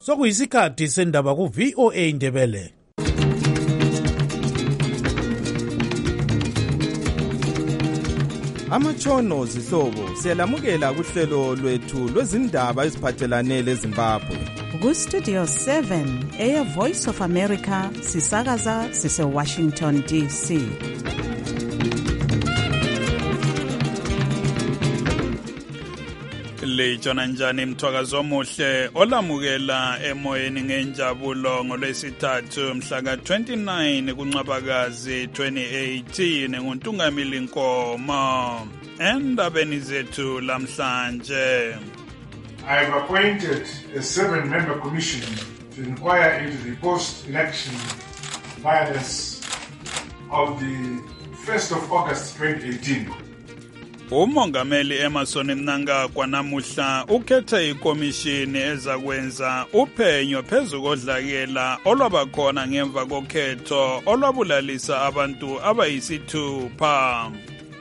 Sokuyisikhathi sendaba ku VOA Indebele. Amatshono zihlobo siyalamukela kuhlelo lwethu lwezindaba eziphathelane leZimbabwe. Ku Studio 7 Air Voice of America sisakaza sise Washington DC. Lejona njani mthwakazo omuhle olamukela emoyeni ngenjabulo ngolwesithathu mhla ka-29 kuNcwabakazi 2018 nguNtungamili Nkomo. Endabeni zethu lamhlanje, I have appointed a 7-member commission to inquire into the post-election violence of the 1st of August 2018. uMongameli Emmerson Mnangagwa namuhla ukhethe ikomishini ezakwenza uphenyo phezu kodlakela olwabakhona ngemva kokhetho olwabulalisa abantu abayisithupha.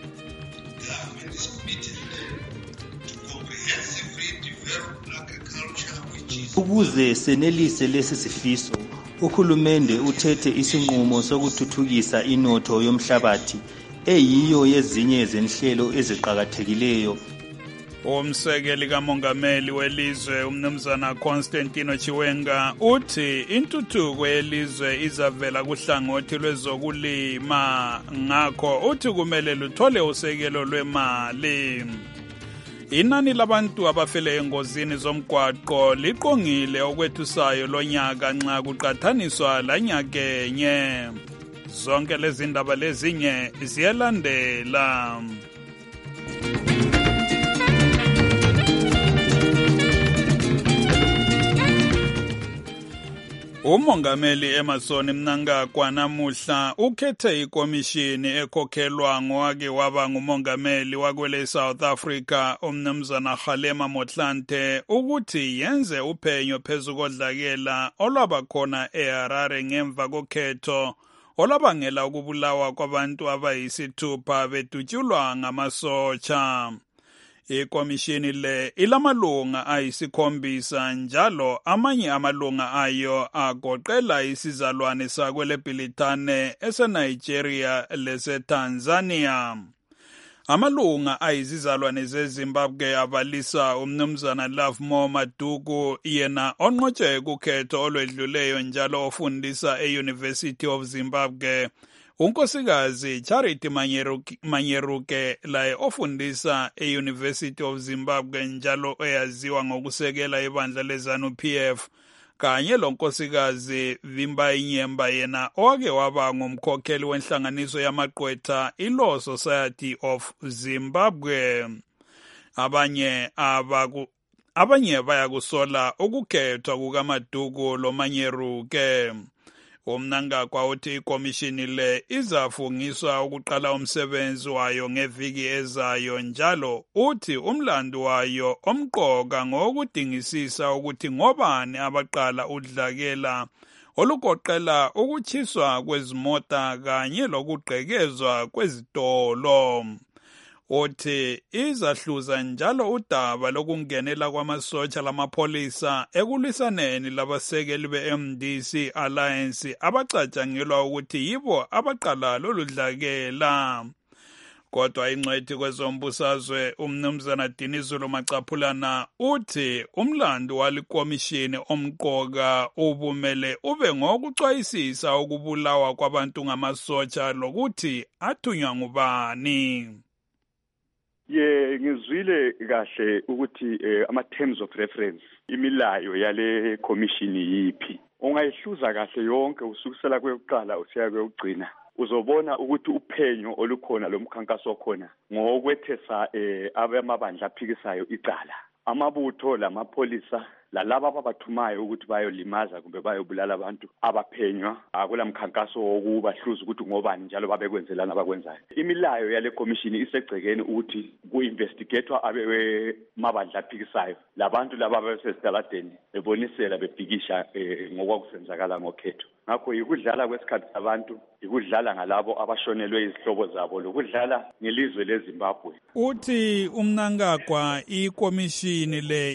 Ukuze senelise lesi sifiso, uhulumende uthethe isinqumo sokuthuthukisa inotho yomhlabathi eyiyo yezinye zenhlelo eziqhakathekileyo. Umsekeli kamongameli welizwe umnumzana Constantino Chiwenga uthi intuthuko yelizwe izavela kuhlangothi lwezokulima, ngakho uthi kumele luthole usekelo lwemali. Inani labantu abafele engozini zomgwaqo liqongile okwethusayo lonyaka nxa kuqathaniswa lanyakenye. Zonke lezi ndaba lezinye ziyalandela. uMongameli Emmerson Mnangagwa namuhla ukhethe ikomishini ekhokhelwa ngowake waba ngumongameli wakwele South Africa umnumzana Kgalema Motlanthe ukuthi yenze uphenyo phezu kodlakela olwabakhona eHarare ngemva kokhetho olabangela ukubulawa kwabantu abayisithupha bedutshulwa ngamasotsha. Ikomishini le ilamalunga ayisikhombisa njalo amanye amalunga ayo agoqela isizalwane sakwele Bhilitane eseNigeria leseTanzania. Amalunga ayizizalwane zeZimbabwe abalisa umnumzana Lovemore Maduku, yena onqotshwe kukhetho olwedluleyo njalo ofundisa e-University of Zimbabwe, unkosikazi Charity Manyeruke laye ofundisa e-University of Zimbabwe njalo eyaziwa ngokusekela ibandla leZANU-PF, kanye lonkosikazi Vimbai Nyemba yena owake waba ngumkhokheli wenhlanganiso yamagqwetha iLaw Society of Zimbabwe. Abanye bayakusola ukukhethwa kukaMaduku loManyeruke. uMnangagwa uthi ikomishini le izafungiswa ukuqala umsebenzi wayo ngeviki ezayo njalo uthi umlando wayo omqoka ngokudingisisa ukuthi ngobani abaqala udlakela olugoqela ukuchiswa kwezimota kanye lokugqekezwa kwezitolo. Uthi izahluza njalo udaba lokungenela kwamasotsha lamapholisa ekulwisaneni labasekeli be-MDC Alliance abacatshangelwa ukuthi yibo abaqala lolu dlakela. Kodwa ingcwethi kwezombusazwe umnumzana Dinizulu Macaphulana uthi umlando walikomishini omqoka ubumele ube ngokucwayisisa ukubulawa kwabantu ngamasotsha lokuthi athunywa ngubani. Ngizwile kahle ukuthi ama-terms of reference imilayo yale commission yiphi. Ungayihluza kahle yonke usukusela kweyokuqala usiya kweyokugcina. Uzobona ukuthi uphenyo olukhona lomkhankaso khona ngokwethesa abamabandla aphikisayo icala. Amabutho lamapholisa lalabo ababathumayo ukuthi bayolimaza kumbe bayobulala abantu abaphenywa akula mkhankaso wokubahluza ukuthi ngobani njalo babekwenzelana abakwenzayo. Imilayo yale commission isegcekeni ukuthi ku-investigatewa abemabandla aphikisayo labantu laba abasesitaladeni bebonisela bebhikisha ngokwakusenzakala ngokhetho. ngakho yikudlala kwesikhathi sabantu, yikudlala ngalabo abashonelwe izihlobo zabo, lokudlala ngelizwe leZimbabwe. Uthi uMnangagwa ikomishini le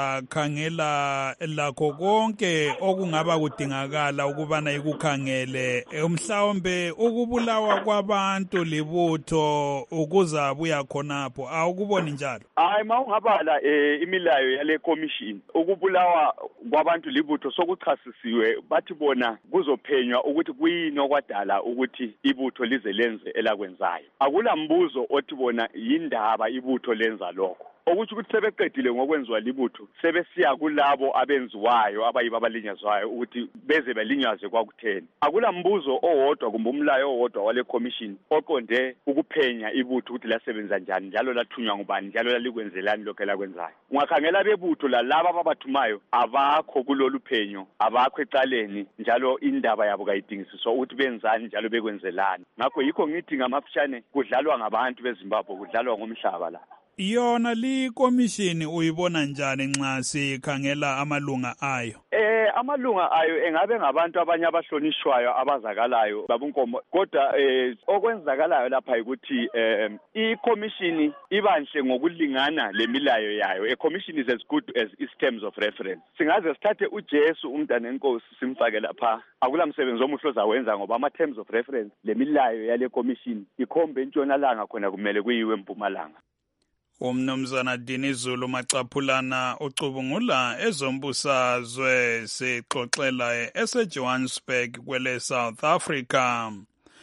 izakhangela lakho konke okungaba kudingakala ukubana ikukhangele, mhlawumbe ukubulawa kwabantu libutho ukuzabuya khonapho. Awukuboni njalo? Hayi, mawungabala imilayo yale komishini, ukubulawa kwabantu libutho sokuchasisiwe, bathi bona kuzophenywa ukuthi kuyini okwadala ukuthi ibutho lize lenze elakwenzayo. Akula mbuzo othi bona yindaba ibutho lenza lokho. Okuthi ukuthi sebeqedile ngokwenziwa libutho, sebesiya kulabo abenziwayo abayiba abalinyazwayo ukuthi beze belinyazwe kwakutheni. Akula mbuzo owodwa kumbe umlayo owodwa wale commission oqonde ukuphenya ibutho ukuthi lasebenza njani, njalo lathunywa ngubani, njalo lalikwenzelani lokho elakwenzayo. Ungakhangela bebutho lalabo ababathumayo abakho kulolu phenyo, abakho ecaleni, njalo indaba yabo kayidingisiswa ukuthi benzani njalo bekwenzelani. Ngakho yikho ngithi ngamafishane kudlalwa ngabantu beZimbabwe, kudlalwa ngomhlaba la. Yona li komishini uyibona njani nxa sikhangela amalunga ayo? Amalunga ayo engabe ngabantu abanye abahlonishwayo abazakalayo babunkomo, kodwa okwenzakalayo lapha ukuthi ikomishini ibanhle ngokulingana lemilayo yayo. A commission is as good as its terms of reference. Singaze sithathe uJesu umntana enkosi simfake lapha, akula msebenzi omuhle ozawenza ngoba ama terms of reference lemilayo yale commission ikhombe entshonalanga khona kumele kuyiwe eMpumalanga. Umnumzana Dinizulu Macaphulana ucubungula ezombusazwe sixoxela eseJohannesburg kwele South Africa.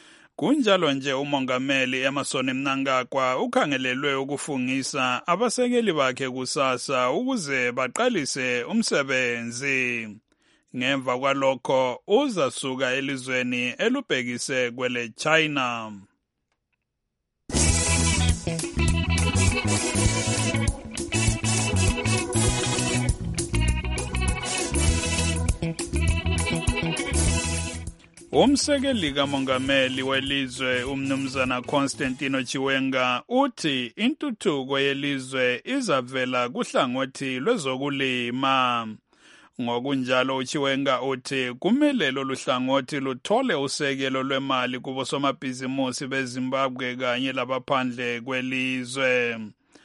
Kunjalo nje umongameli Emmerson Mnangagwa ukhangelelwe ukufungisa abasekeli bakhe kusasa ukuze baqalise umsebenzi. Ngemva kwalokho uzasuka elizweni elubhekise kwele China. Umsekeli kamongameli welizwe umnumzana Constantino Chiwenga uthi intuthuko yelizwe izavela kuhlangothi lwezokulima. Ngokunjalo uChiwenga uthi kumele lolu hlangothi luthole usekelo lwemali kubo somabhizimusi beZimbabwe kanye labaphandle kwelizwe.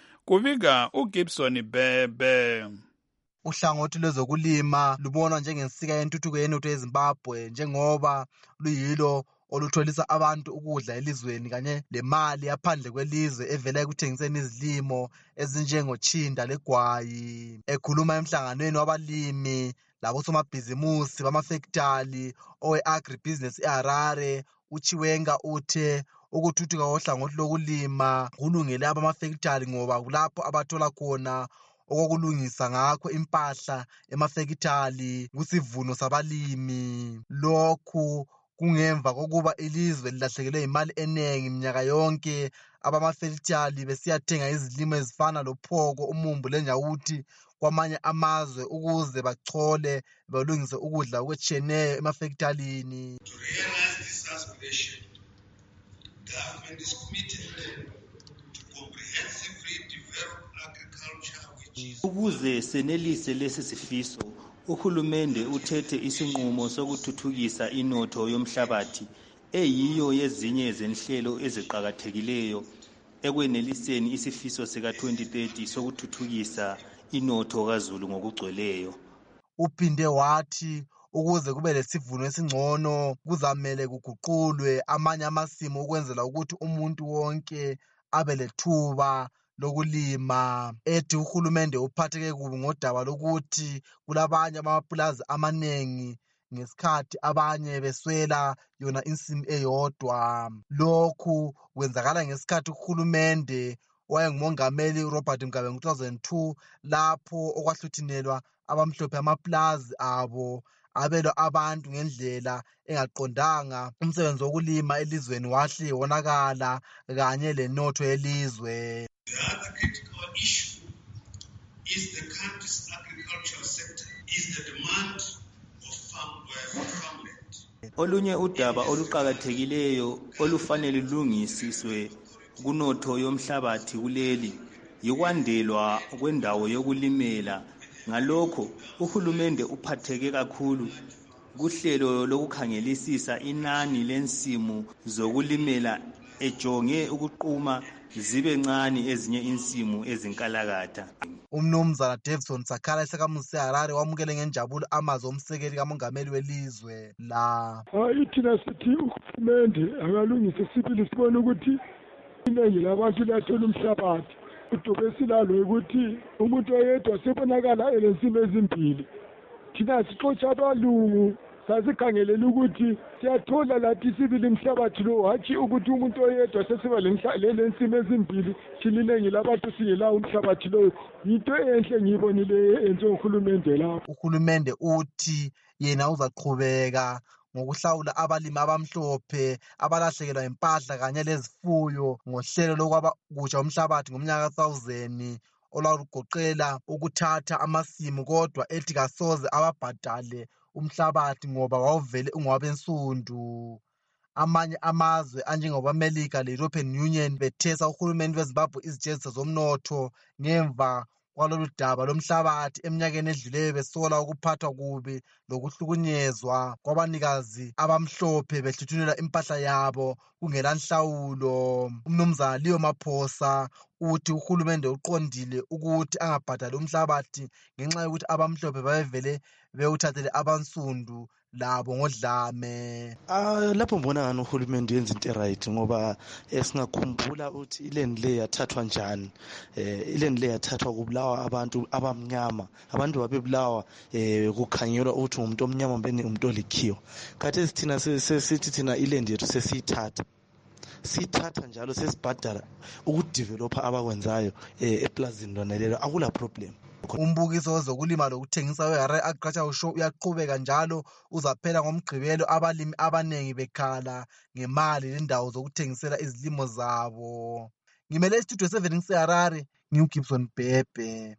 Kubika uGibson Bebe. Uhlangothi lwezokulima lubonwa njengensika yentuthuko yenotho yeZimbabwe njengoba luyilo olutholisa abantu ukudla elizweni kanye lemali yaphandle kwelizwe evela ekuthengiseni izilimo ezinjengotshinda legwayi. Ekhuluma emhlanganweni wabalimi labosomabhizimusi bamafektali owe-agribusiness eHarare, uChiwenga uthe ukuthuthuka kohlangothi lokulima kulungele abamafektali ngoba kulapho abathola khona okokulungisa ngakho impahla emafektali kusivuno sabalimi. Lokhu kungemva kokuba ilizwe lilahlekelwe imali enengi minyaka yonke abamafektali besiyathenga izilimo ezifana lophoko, umumbu lenyawuthi kwamanye amazwe ukuze bachole balungise ukudla okwetshiyeneyo emafektalini. To realize this aspiration, government is committed to comprehensively develop agriculture. Ukuze senelise lesi sifiso, uhulumende uthethe isinqumo sokuthuthukisa inotho yomhlabathi eyiyo yezinye zenhlelo eziqhakathekileyo ekweneliseni isifiso sika 2030 sokuthuthukisa inotho kaZulu ngokugcweleyo. Uphinde wathi ukuze kube lesivuno esingcono kuzamele kuguqulwe amanye amasimo ukwenzela ukuthi umuntu wonke abe lethuba lokulima. Ethi uhulumende uphatheke kubi ngodaba lokuthi kulabanye amapulazi amanengi ngesikhathi abanye beswela yona insimu eyodwa. Lokhu kwenzakala ngesikhathi uhulumende wayengumongameli Robert Mugabe ngo-2002 lapho okwahluthinelwa abamhlophe amapulazi abo abelwa abantu ngendlela engaqondanga. Umsebenzi wokulima elizweni wahle wonakala kanye lenotho yelizwe. The other critical issue is the country's agricultural sector, is the demand of farmland. Olunye udaba oluqhakathekileyo olufanele lulungisiswe kunotho yomhlabathi kuleli yikwandelwa kwendawo yokulimela. Ngalokho uhulumende uphatheke kakhulu kuhlelo lokukhangelisisa inani lensimu zokulimela ejonge ukuquma zibe ncane ezinye insimu ezinkalakatha. Umnumzana Davison Sakhala esakamuzi seHarare wamukele ngenjabulo amazwi omsekeli kamongameli welizwe la. Hayi thina sithi uhulumende akalungise sibili sibone ukuthi iningi labantu lathola umhlabathi. Udubo esilalo ukuthi umuntu oyedwa sebonakala elensimu ezimbili. Thina sixotsha abalungu sasikhangelela ukuthi siyathola lathi sibili umhlabathi lo hatshi ukuthi umuntu oyedwa sesiba lensimu ezimbili thiningi labantu singelawo umhlabathi lo. Yinto enhle ngiyibonile enze uhulumende lapho. Uhulumende uthi yena uzaqhubeka ngokuhlawula abalimi abamhlophe abalahlekelwa impahla kanye lezifuyo ngohlelo lokwabakutsha umhlabathi ngomnyaka ka-2000 olwalugoqela ukuthatha amasimu, kodwa ethi kasoze ababhadale umhlabathi ngoba wawuvele ungowabensundu. Amanye amazwe anjengoba-America le-European Union bethesa uhulumende weZimbabwe izijeziso zomnotho ngemva kwalolu daba lomhlabathi eminyakeni edluleyo, besola ukuphathwa kubi lokuhlukunyezwa kwabanikazi abamhlophe behluthunelwa impahla yabo kungela nhlawulo. Umnumzana Leo Maphosa uthi uhulumende uqondile ukuthi angabhadali umhlabathi ngenxa yokuthi abamhlophe babevele bewuthathele abansundu labo ngodlame. Lapho mbona ngani uhulumende yenza into right ngoba singakhumbula ukuthi iland le yathathwa njani. Iland le yathathwa kubulawa abantu abamnyama, abantu babebulawa kukhangelwa ukuthi umuntu omnyama mbene umuntu olikhiwa. Khathesi thina sesithi thina iland yethu siyithatha njalo sesibhadala ukudevelopha abakwenzayo eplazini lona lelo, akula problem. Umbukiso wezokulima lokuthengisa weHarare Agricultural Show uyaqhubeka njalo uzaphela ngoMgqibelo, abalimi abanengi bekhala ngemali lendawo zokuthengisela izilimo zabo. Ngimele istudio 7 ngiseHarare, ngiuGibson Bhebhe.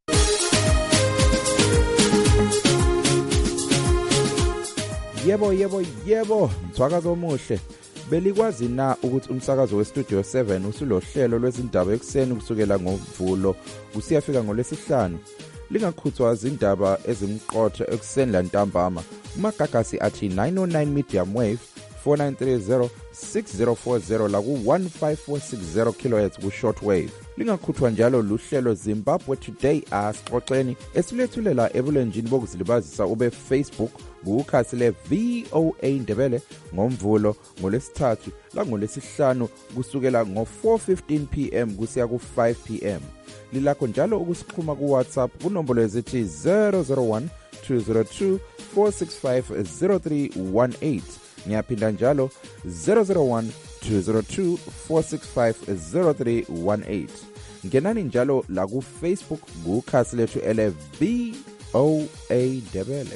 Yebo, mthwakazo omuhle. Belikwazi na ukuthi umsakazo westudio 7 usulohlelo lwezindaba ekuseni kusukela ngoMvulo kusiyafika ngoLwesihlanu? Lingakhuthwa izindaba ezimqotho ekuseni lantambama. Umagagasi athi 909 medium wave 4930 6040 la ku 15460 kHz ku shortwave. Lingakhuthwa njalo luhlelo Zimbabwe Today asixoxeni esilethulela ebulenjini bokuzilibazisa ube Facebook kukhasi le VOA Ndebele ngoMvulo, ngoLwesithathu la ngoLwesihlanu kusukela ngo-4:15 PM kusiya ku-5 PM. Lilakho njalo ukusixhuma ku WhatsApp kunombolo ezithi 001 202 465 0318. Ngiyaphinda njalo 001 202 465 0318. Ngenani njalo la ku Facebook kukhasi lethu ele VOA Ndebele.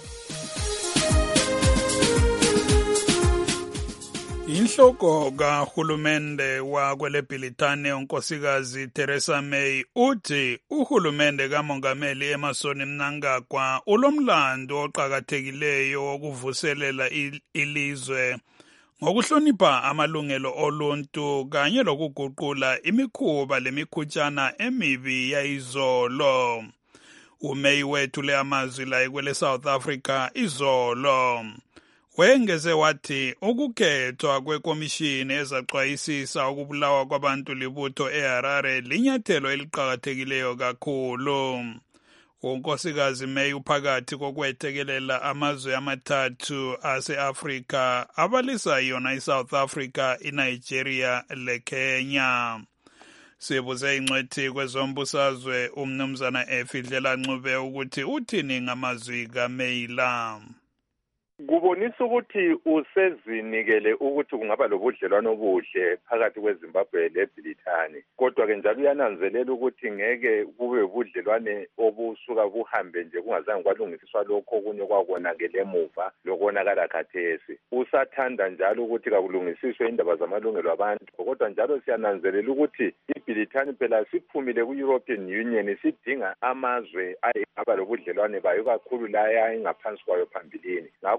Inhloko kahulumende wakwele Bhilitane unkosikazi Theresa May uthi uhulumende kamongameli Emmerson Mnangagwa ulomlando oqhakathekileyo wokuvuselela ilizwe ngokuhlonipha amalungelo oluntu kanye lokuguqula imikhuba lemikhutshana emibi yayizolo. uMay wethule amazwi la ekwele South Africa izolo. Wengeze wathi ukukhethwa kwekomishini ezaxwayisisa ukubulawa kwabantu libutho eHarare linyathelo eliqhakathekileyo kakhulu. Unkosikazi May uphakathi kokwethekelela amazwe amathathu ase-Afrika abalisa yona iSouth Africa, iNigeria leKenya. Sibuze ingcwethi kwezombusazwe umnumzana Efidlela Ncube ukuthi uthini ngamazwi kaMay la. Kubonisa ukuthi usezinikele ukuthi kungaba lobudlelwano obuhle phakathi kweZimbabwe leBhilitane, kodwa ke njalo uyananzelela ukuthi ngeke kube ubudlelwane obusuka buhambe nje kungazange kwalungisiswa lokho okunye kwakonakele emuva lokonakala khathesi. Usathanda njalo ukuthi kakulungisiswe indaba zamalungelo abantu, kodwa njalo siyananzelela ukuthi iBhilitane phela siphumile ku-European Union, sidinga amazwe ayengaba lobudlelwane bayo kakhulu la ayengaphansi kwayo phambilini. Ngakho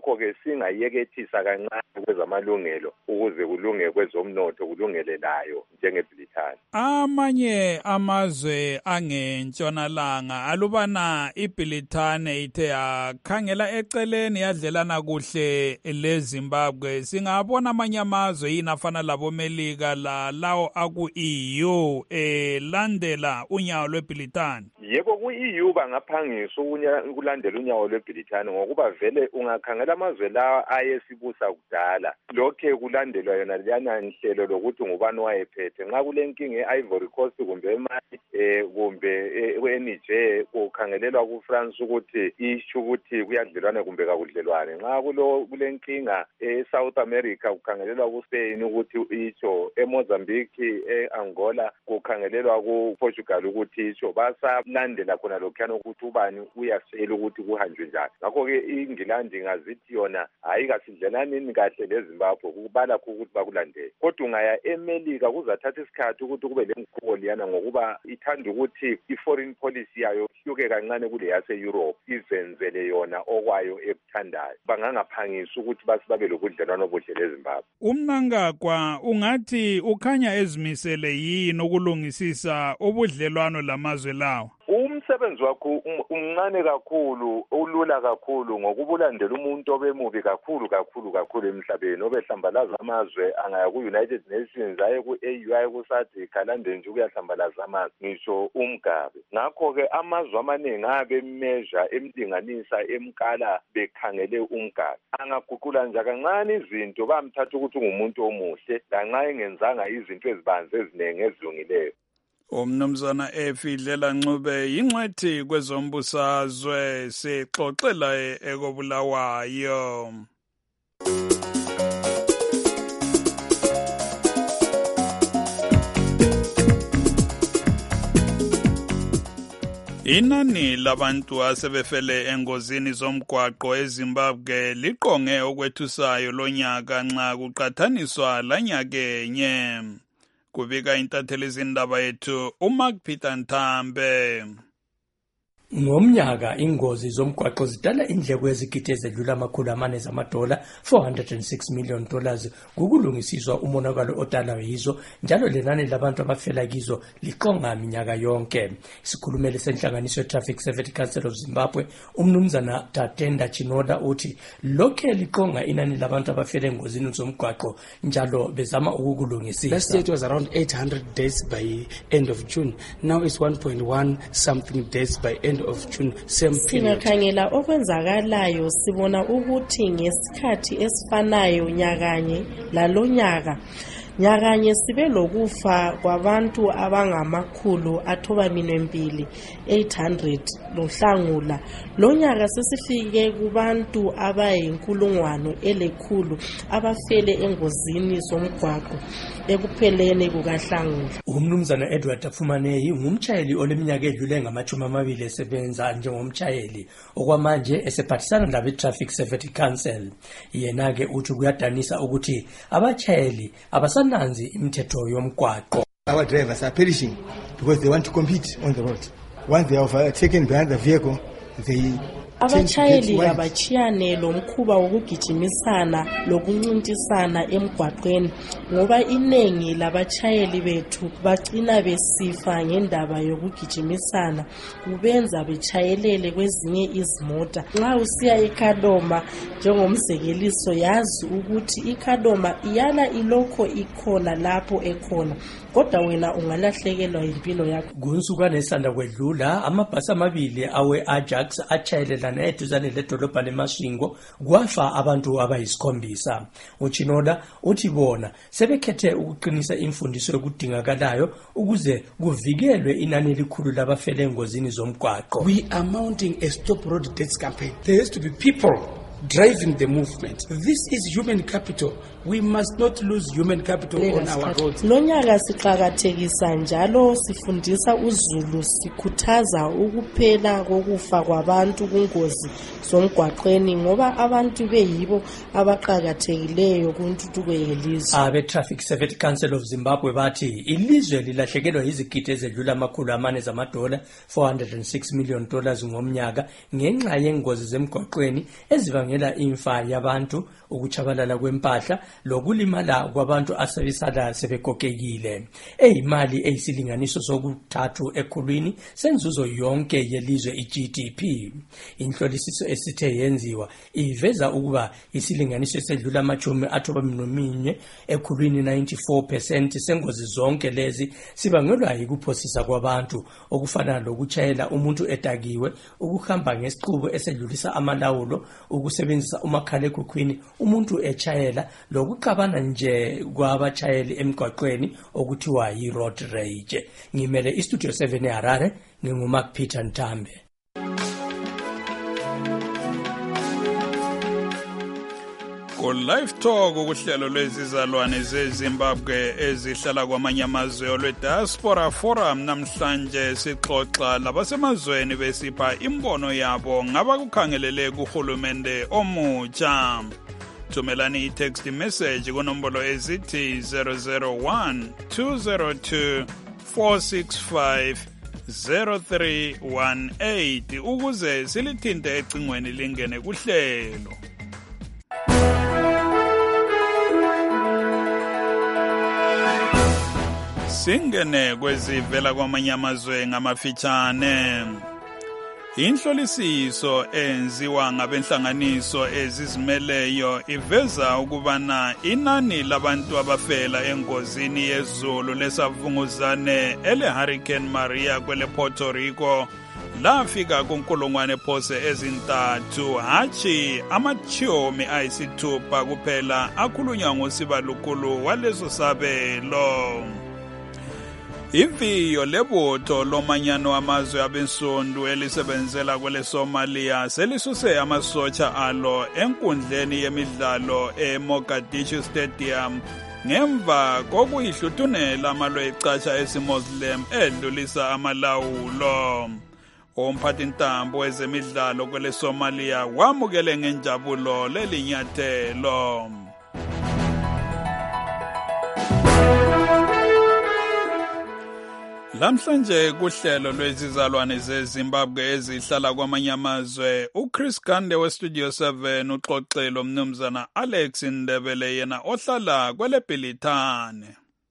ngakho-ke singayekethisa kancane kwezamalungelo ukuze kulunge kwezomnotho kulungelelayo njengeBrithani. Amanye amazwe angentshonalanga alubana iBrithani ithe yakhangela eceleni yadlelana kuhle leZimbabwe. Singabona amanye amazwe yini afana laboMelika lawo aku-EU landela unyawo lweBrithani? Yebo, ku-EU bangaphangisa ukulandela unyawo lweBrithani ngokuba vele ungakhangela amazwe lawa ayesibusa kudala lokhe kulandelwa yona leyana nhlelo lokuthi ngubani wayephethe. Nxa kulenkinga e-Ivory Coast kumbe eMali kumbe eNiger kukhangelelwa kuFrance ukuthi isho ukuthi kuyadlelwana kumbe kakudlelwane. Nxa kulenkinga e-South America kukhangelelwa kuSpain ukuthi isho, eMozambique e-Angola kukhangelelwa kuPortugal ukuthi isho. Basalandela khona lokhuyana ukuthi ubani uyasela ukuthi kuhanjwe njani. Ngakho-ke iNgilandi ngazithi yona hayi kasidlelaneni kahle leZimbabwe kubala ukuthi bakulandele. Kodwa ungaya eMelika kuzathatha isikhathi ukuthi kube lenguquko liyana ngokuba ithanda ukuthi i-foreign policy yayo ihluke kancane kule yase-Europe izenzele yona okwayo ekuthandayo. Bangangaphangisa ukuthi babe lobudlelwano obuhle leZimbabwe. Umnangagwa ungathi ukhanya ezimisele yini ukulungisisa ubudlelwano lamazwe lawo? Umsebenzi wakho umncane kakhulu, ulula kakhulu ngokubulandela umuntu obemubi kakhulu emhlabeni obehlambalaza amazwe angaya ku-United Nations aye ku-AU aye ku-SADC alande nje ukuyahlambalaza amazwe ngisho uMgabe. Ngakho-ke amazwe amaningi abemeasure emlinganisa emkala bekhangele uMgabe. Angaguqula nje kancane izinto bamthatha ukuthi ungumuntu omuhle lanxa engenzanga izinto ezibanzi eziningi ezilungileyo. Umnumzana Efidlela Ncube yingcwethi kwezombusazwe sixoxela ekobulawayo. Inani labantu asebefele engozini zomgwaqo eZimbabwe liqonge okwethusayo lonyaka nxa kuqathaniswa lanyakenye. Kubika intatheli zindaba yethu uMark Peter Ntambe. Ngomnyaka ingozi zomgwaqo zidala indleko ezigidi ezedlula $400 zamadola, $406 million kukulungisiswa umonakalo odalwa yizo, njalo lenani labantu abafela kizo liqonga minyaka yonke. Isikhulumeli senhlanganiso Traffic Safety Council of Zimbabwe, umnumzana Tatenda Chinoda uthi lokhe liqonga inani labantu abafela engozini zomgwaqo njalo bezama ukukulungisisa. Last year it was around 800 deaths by end of June. Now it's 1.1 something deaths by end of June, same period. Singakhangela okwenzakalayo sibona ukuthi ngesikhathi esifanayo nyakanye lalonyaka nyakanye sibe lokufa kwabantu abangamakhulu athobaminwembili 800 lohlangula. Lonyaka sesifike kubantu abayinkulungwane elekhulu abafele engozini zomgwaqo ekupheleni kukahlangula. Umnumzana Edward Afumaneyi ngumtshayeli oleminyaka edlule ngama-20 esebenza njengomtshayeli okwamanje esephathisana labe Traffic Safety Council. Yena-ke uthi kuyadanisa ukuthi abatshayeli abasananzi imithetho yomgwaqo. Our drivers are perishing because they want to compete on the road. Once they are taken behind the vehicle, they abachayeli abachiyane lo mkhuba wokugijimisana lokuncintisana emgwaqweni ngoba inengi labachayeli bethu bagcina besifa ngendaba yokugijimisana kubenza bechayelele kwezinye izimota. Nxa usiya eKadoma njengomzekeliso yazi ukuthi iKadoma iyala ilokho ikhona lapho ekhona kodwa wena ungalahlekelwa impilo yakho. Kunsukwana esanda kwedlula amabhasi amabili awe Ajax achayelela eduzane ledolobha leMasvingo kwafa abantu abayisikhombisa. Uchinoda uthi bona sebekhethe ukuqinisa imfundiso yokudingakalayo ukuze kuvikelwe inani elikhulu labafele engozini zomgwaqo. We are mounting a stop road deaths campaign. There has to be people driving the movement. This is human capital. We must not lose human capital on our roads. Lonyaka siqhakathekisa njalo sifundisa uZulu sikhuthaza ukuphela kokufa kwabantu kungozi zomgwaqweni ngoba abantu beyibo abaqhakathekileyo kuntuthuko yelizwe. Abe Traffic Safety Council of Zimbabwe bathi ilizwe lilahlekelwa izigidi ezedlula $400 zamadola, $406 million ngomnyaka ngenxa yengozi zemgwaqweni eziva ezibangela imfa yabantu, ukuchabalala kwempahla, lokulimala kwabantu asebesala sebegogekile. Eyimali eyisilinganiso sokuthathu ekhulwini senzuzo yonke yelizwe i-GDP. Inhlolisiso esithe yenziwa iveza ukuba isilinganiso esedlula ama-91 ekhulwini 94% sengozi zonke lezi sibangelwa yikuphosisa kwabantu, okufana lokuchayela umuntu edakiwe, ukuhamba ngesiqubu esedlulisa amalawulo, ukusebenzisa umakhalekhukhwini umuntu echayela, lokuxabana nje kwabachayeli emgwaqweni okuthiwa yi-road rage. Ngimele iStudio 7 eHarare, nginguMark Peter Ntambe. Live Talk ukuhlelo lwezizalwane zeZimbabwe ezihlala kwamanye amazwe olwe-Diaspora Forum. Namhlanje sixoxa labasemazweni besipha imbono yabo ngabakukhangelele kuhulumende omutsha. Thumelani i-text message kunombolo ezithi 001 202 465 0318 ukuze silithinte ecingweni lingene kuhlelo. Singene kwezivela kwamanye amazwe ngamafitshane. Inhlolisiso enziwa ngabenhlanganiso ezizimeleyo iveza ukubana inani labantu abafela engozini yezulu lesavunguzane ele-Hurricane Maria kwele Puerto Rico lafika kunkulungwane phose ezintathu, hatshi amathyomi ayisithupha kuphela akhulunywa ngosibalukulu waleso sabelo. Iviyo lebutho lomanyano wamazwe abensundu elisebenzela kwele Somalia selisuse amasotsha alo enkundleni yemidlalo eMogadishu Stadium ngemva kokuyihluthunela amalwe ecatsha esiMuslim edlulisa amalawulo. Umphathintambo wezemidlalo kwele Somalia wamukele ngenjabulo lelinyathelo. Lamhlanje kuhlelo lwezizalwane zeZimbabwe ezihlala kwamanye amazwe, uChris Gande weStudio 7 uxoxelo mnumzana Alex Ndebele yena ohlala kwele Bhilithane.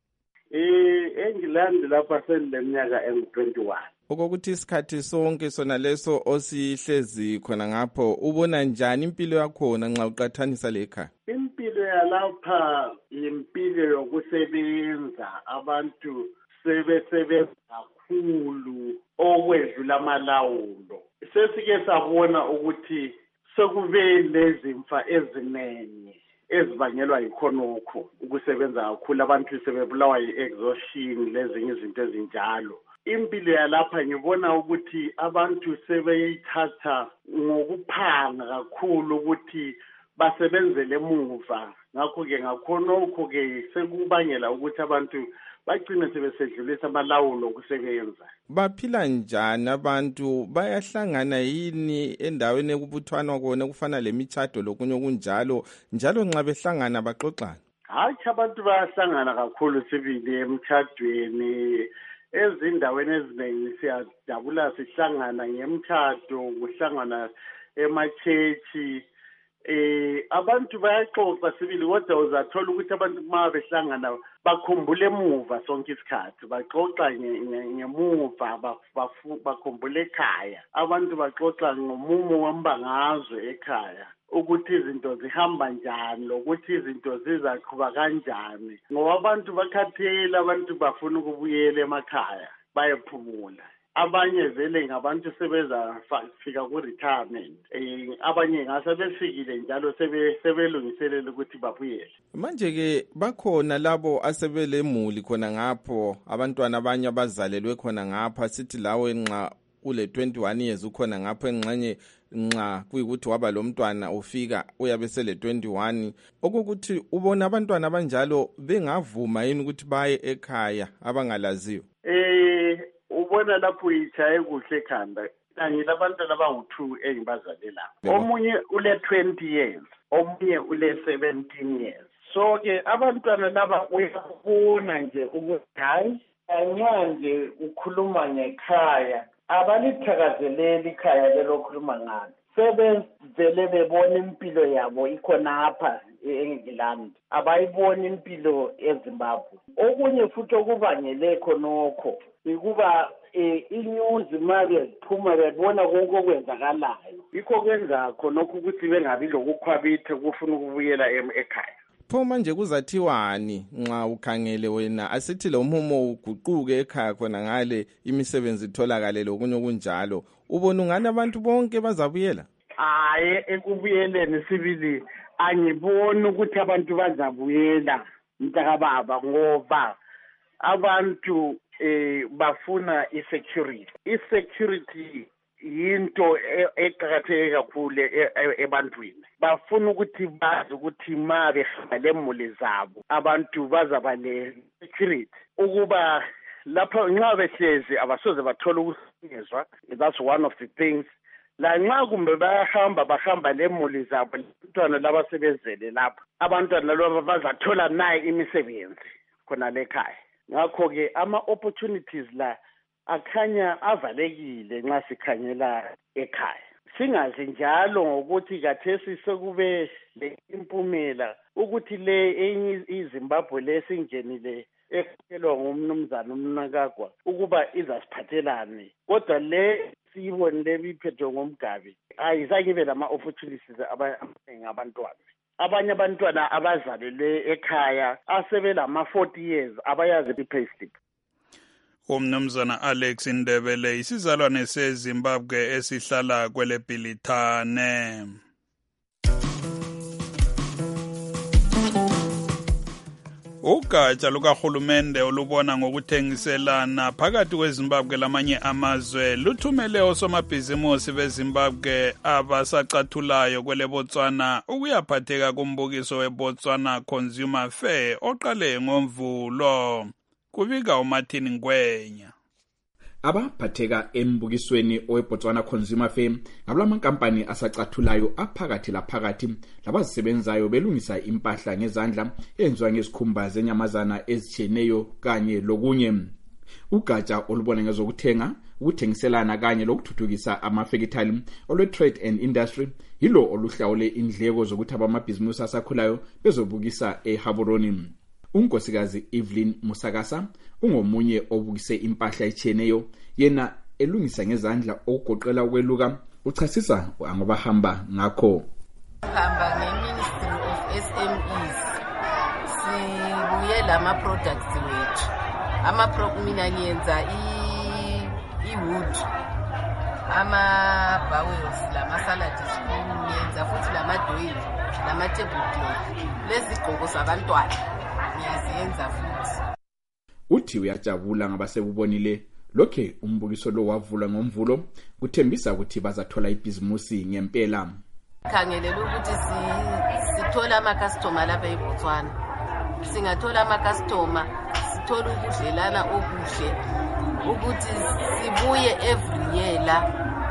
Engilandi lapha senileminyaka engu-21. Okokuthi isikhathi sonke sona leso osihlezi khona ngapho ubona njani impilo yakhona nxa uqathanisa lekhaya? Impilo yalapha impilo yokusebenza, abantu sebesebenza kakhulu okwedlula amalawulo. Sesike sabona ukuthi sekube lezimfa eziningi ezibangelwa yikhonokho ukusebenza kakhulu, abantu sebebulawa yi-exhaustion lezinye izinto ezinjalo. Impilo yalapha ngibona ukuthi abantu sebeyithatha ngokuphanga kakhulu ukuthi basebenzele emuva. Ngakho-ke ngakhonokho-ke sekubangela ukuthi abantu bagcine sebesedlulisa amalawulo okusebenza. Baphila njani abantu? Bayahlangana yini endaweni ekubuthwana kona kufana lemitshato lokunye okunjalo, njalo nxa behlangana baxoxana? Hatshi, abantu bayahlangana kakhulu sibili emtshadweni. Ezindaweni eziningi siyajabula sihlangana ngemtshado, kuhlangana emachechi. Abantu bayaxoxa sibili, kodwa uzathola ukuthi abantu uma behlangana bakhumbule emuva sonke isikhathi, baxoxa ngemuva, bakhumbule ekhaya. Abantu baxoxa ngomumo wembangazwe ekhaya, ukuthi izinto zihamba njani lokuthi izinto zizaqhuba kanjani, ngoba abantu bakhathele, abantu bafuna ukubuyela emakhaya bayephumula. Abanye vele ngabantu sebeza fika ku-retirement, abanye ngase befikile njalo sebelungiselela ukuthi babuyele. Manje-ke bakhona labo asebelemuli khona ngapho, abantwana abanye abazalelwe khona ngapha, sithi lawe nxa ule 21 years ukhona ngapho engxenye nxa kuyikuthi waba lo mntwana ufika uyabe sele 21, okokuthi ubona abantwana abanjalo bengavuma yini ukuthi baye ekhaya abangalaziyo? Ubona lapho uyichaye kuhle ekhanda. Ngilabantwana abangu-2 engibazalela. Omunye ule 20 years, omunye ule 17 years. So-ke abantwana laba uyabona nje ukuthi hayi, nxa nje ukhuluma ngekhaya, abalithakazeleli ikhaya lelo khuluma ngalo. sebevele bebona impilo yabo ikhonapha e-England, abayiboni impilo eZimbabwe. Okunye futhi okubangele khonokho ukuba inews manje ziphuma bebona konke okwenzakalayo, yikho kwenza khonokho ukuthi bengabi lokukhwabitha kufuna ukubuyela ekhaya. Pho manje kuzathiwani nxa ukhangele wena asithi lo mhumo uguquke ekhaya khona ngale imisebenzi itholakale lokunye kunjalo, ubona ungani abantu bonke bazabuyela? Hayi, ekubuyeleni sibili angiboni ukuthi abantu bazabuyela mntakababa, ngoba abantu bafuna i-security yinto eqakatheke kakhulu ebantwini. Bafuna ukuthi bazi ukuthi ma behamba lemuli zabo abantu bazaba le-security, ukuba lapho nxa behlezi abasoze bathola ukuhlukunyezwa. That's one of the things. La nxa kumbe bahamba lemuli zabo, abantwana labasebenzele lapha, abantwana labo bazathola naye imisebenzi khona lekhaya. Ngakho-ke ama-opportunities la akhanya avalekile nxa sikhangela ekhaya. Singazi njalo ngokuthi kathesi sekube le impumela ukuthi le enye iZimbabwe lesingenile ekhokhelwa ngumnumzana uMnangagwa ukuba izasiphathelane, kodwa le siyibonile biphethwe ngomgabi ayizange ibe lama-opportunities abaningi abantwana. Abanye abantwana abazalelwe ekhaya asebelama-40 years abayazi i-payslip. Umnumzana Alex Ndebele, isizalwane seZimbabwe esihlala kwele Bhilithane. Ugatsha lukahulumende olubona ngokuthengiselana phakathi kweZimbabwe lamanye amazwe luthumele osomabhizimusi beZimbabwe abasacathulayo kwele Botswana ukuyaphatheka kumbukiso weBotswana Consumer Fair oqale ngoMvulo. Kubika uMartin Ngwenya. Abaphatheka embukisweni oweBotswana Consumer Fair ngabulamankampani asacathulayo aphakathi laphakathi labazisebenzayo belungisa impahla ngezandla enziwa ngezikhumba zenyamazana ezitshiyeneyo kanye lokunye. Ugatsha olubona ngezokuthenga, ukuthengiselana kanye lokuthuthukisa amafekithali olwe-Trade and Industry yilo oluhlawule indleko zokuthi abamabhizimusi asakhulayo bezobukisa eHaburoni. Unkosikazi Evelyn Musakasa ungomunye obukise impahla etshiyeneyo, yena elungisa ngezandla okugoqela ukweluka, uchasisa ngobahamba ngakho. Hamba ngeMinistry of SMEs sibuye lama-products wethu. Mina ngiyenza i-wood, ama-bowels, lama-salad spoon, ngiyenza futhi lama-doily, lama-tablecloth, lezigqoko zabantwana ngiyaziyenza futhi. Uthi uyajabula ngabasebubonile lokhe umbukiso lo wavula ngoMvulo, kuthembisa ukuthi bazathola ibhizimusi ngempela. Khangelela ukuthi sithola ama-customer lapha eBotswana. Singathola ama-customer, sithola ukudlelana okuhle ukuthi sibuye every year la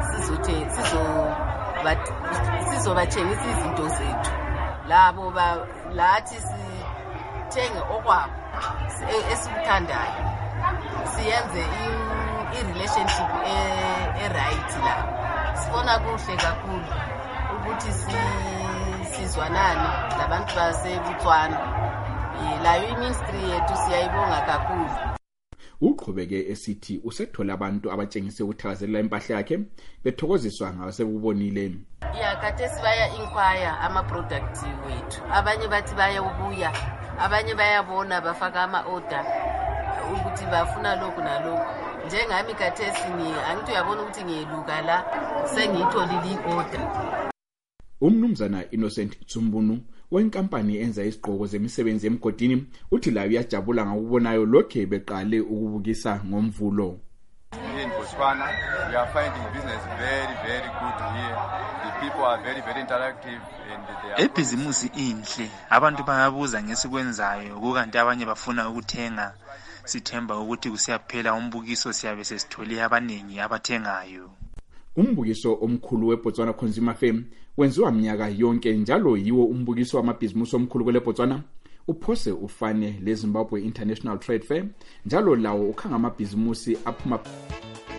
sizobathengisa izinto zethu. Labo lathi sithenge okwabo esikuthandayo, siyenze i-relationship e-right la. Sibona kuhle kakhulu ukuthi sizwanane labantu baseBotswana. Layo iministry yethu siyayibonga kakhulu. Uqhubeke esithi usethola abantu abatshengise ukuthakazelela impahla yakhe bethokoziswa ngabasebubonile. Kade sibaya inquire ama-product wethu, abanye bathi bayawubuya, abanye bayabona bafaka ama-order ukuthi bafuna lokhu nalokhu. Njengami khathesi angithi uyabona ukuthi ngiyeluka la sengiyitholile i-order. Umnumzana Innocent Tsumbunu wenkampani enza izigqoko zemisebenzi emgodini uthi layo uyajabula ngokubonayo lokhe beqale ukubukisa ngoMvulo. In Botswana, we are finding business very, very good here. The people are very, very interactive and they are... Ebhizimusi inhle, abantu bayabuza ngesikwenzayo, kukanti abanye bafuna ukuthenga. Sithemba ukuthi kusiyaphela umbukiso siyabe sesithole abaningi abathengayo. Umbukiso omkhulu weBotswana Consumer Fair wenziwa minyaka yonke njalo yiwo umbukiso wamabhizimusi omkhulu kwele Botswana. Uphose ufane leZimbabwe International Trade Fair njalo lawo ukhanga amabhizimusi aphuma.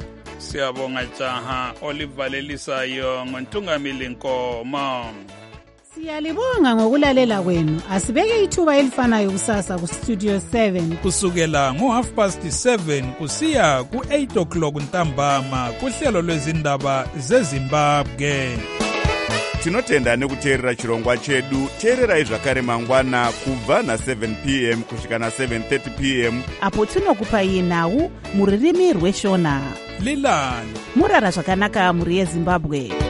Siyabonga jaha olivalelisayo ngontungamili Nkomo. Siyalibonga ngokulalela kwenu. Asibeke ithuba elifanayo kusasa ku Studio 7 kusukela ngo7:30 kusiya ku8:00 ntambama kuhlelo lwezindaba zeZimbabwe. Tinotenda nekuteerera chirongwa chedu. Teererai zvakare mangwana kubva na7 p.m. kusvika na7:30 p.m. apo tinokupai nhau muririmi rweshona. Lilani murara zvakanaka muri yeZimbabwe.